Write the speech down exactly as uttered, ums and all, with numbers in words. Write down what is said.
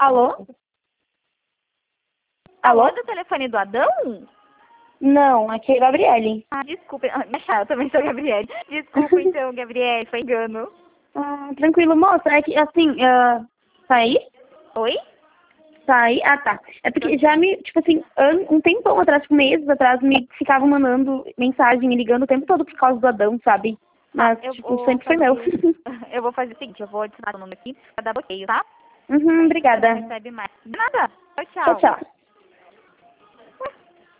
Alô? Alô, Alô? é do telefone do Adão? Não, aqui é a Gabriele. Ah, desculpa. Ah, mas eu também sou a Gabriele. Desculpa, então, Gabriele, foi engano. Ah, tranquilo, moça. É que, assim, uh, tá aí? Oi? Tá aí? Ah, tá. É porque já me, tipo assim, an- um tempão atrás, tipo, meses atrás, me ficavam mandando mensagem, me ligando o tempo todo por causa do Adão, sabe? Mas, Eu tipo, vou sempre foi meu. fazer... Eu vou fazer o seguinte, eu vou adicionar o nome aqui pra dar bloqueio, tá? Uhum, Você não obrigada. recebe mais. De nada. Tchau, Tchau, tchau. tchau.